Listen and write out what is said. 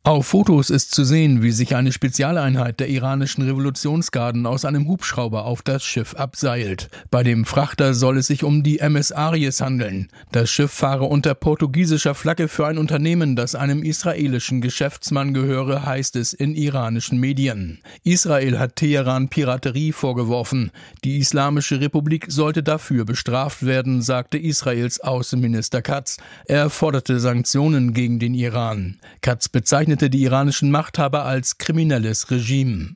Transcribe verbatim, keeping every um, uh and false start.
Auf Fotos ist zu sehen, wie sich eine Spezialeinheit der iranischen Revolutionsgarden aus einem Hubschrauber auf das Schiff abseilt. Bei dem Frachter soll es sich um die M S Aries handeln. Das Schiff fahre unter portugiesischer Flagge für ein Unternehmen, das einem israelischen Geschäftsmann gehöre, heißt es in iranischen Medien. Israel hat Teheran Piraterie vorgeworfen. Die Islamische Republik sollte dafür bestraft werden, sagte Israels Außenminister Katz. Er forderte Sanktionen gegen den Iran. Katz bezeichnete die iranischen Machthaber als kriminelles Regime.